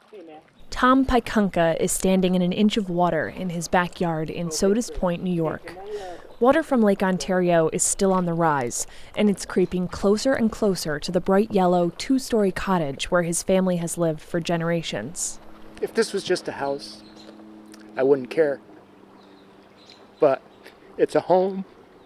Tom Pikunka is standing in an inch of water in his backyard in Sodas Point, New York. Water from Lake Ontario is still on the rise, and it's creeping closer and closer to the bright yellow two-story cottage where his family has lived for generations. If this was just a house, I wouldn't care. But it's a home.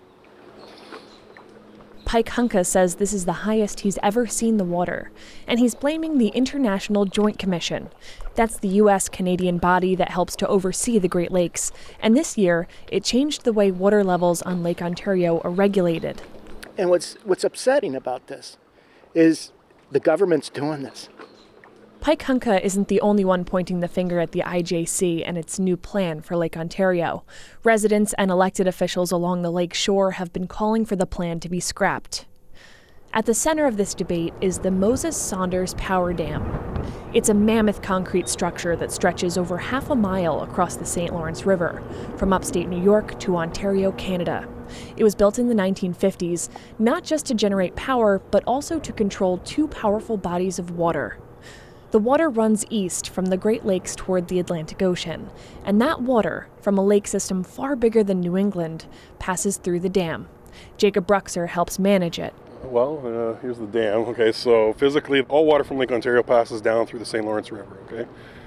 Pikunka says this is the highest he's ever seen the water, and he's blaming the International Joint Commission. That's the U.S.-Canadian body that helps to oversee the Great Lakes, and this year it changed the way water levels on Lake Ontario are regulated. And what's upsetting about this is the government's doing this. Pikunka isn't the only one pointing the finger at the IJC and its new plan for Lake Ontario. Residents and elected officials along the lake shore have been calling for the plan to be scrapped. At the center of this debate is the Moses Saunders Power Dam. It's a mammoth concrete structure that stretches over half a mile across the St. Lawrence River, from upstate New York to Ontario, Canada. It was built in the 1950s, not just to generate power, but also to control two powerful bodies of water. The water runs east from the Great Lakes toward the Atlantic Ocean, and that water, from a lake system far bigger than New England, passes through the dam. Jacob Bruxer helps manage it. Well, here's the dam. Okay, so physically, all water from Lake Ontario passes down through the St. Lawrence River, okay?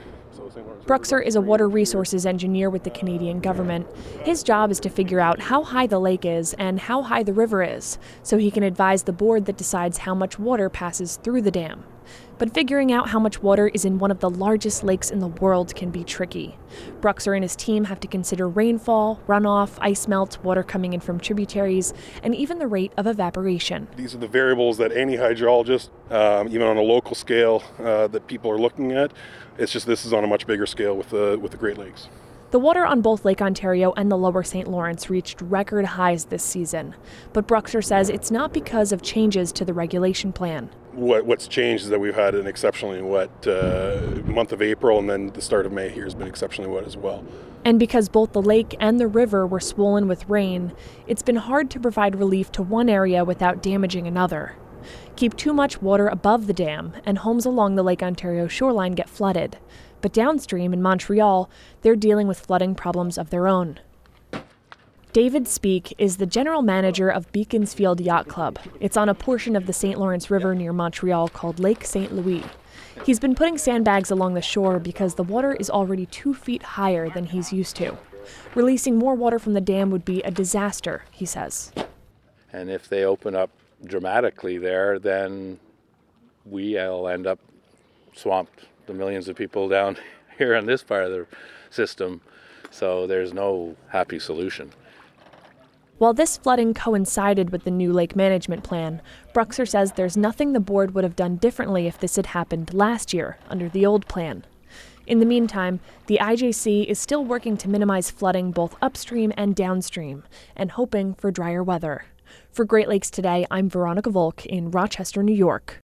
Bruxer is a water resources engineer with the Canadian government. His job is to figure out how high the lake is and how high the river is, so he can advise the board that decides how much water passes through the dam. But figuring out how much water is in one of the largest lakes in the world can be tricky. Bruxer and his team have to consider rainfall, runoff, ice melt, water coming in from tributaries, and even the rate of evaporation. These are the variables that any hydrologist, even on a local scale, that people are looking at. It's just this is on a much bigger scale with the Great Lakes. The water on both Lake Ontario and the lower St. Lawrence reached record highs this season. But Bruxer says it's not because of changes to the regulation plan. What's changed is that we've had an exceptionally wet month of April, and then the start of May here has been exceptionally wet as well. And because both the lake and the river were swollen with rain, it's been hard to provide relief to one area without damaging another. Keep too much water above the dam, and homes along the Lake Ontario shoreline get flooded. But downstream in Montreal, they're dealing with flooding problems of their own. David Speake is the general manager of Beaconsfield Yacht Club. It's on a portion of the St. Lawrence River near Montreal called Lake St. Louis. He's been putting sandbags along the shore because the water is already 2 feet higher than he's used to. Releasing more water from the dam would be a disaster, he says. And if they open up dramatically there, then we'll end up swamped, the millions of people down here in this part of the system. So there's no happy solution. While this flooding coincided with the new lake management plan, Bruxer says there's nothing the board would have done differently if this had happened last year under the old plan. In the meantime, the IJC is still working to minimize flooding both upstream and downstream and hoping for drier weather. For Great Lakes Today, I'm Veronica Volk in Rochester, New York.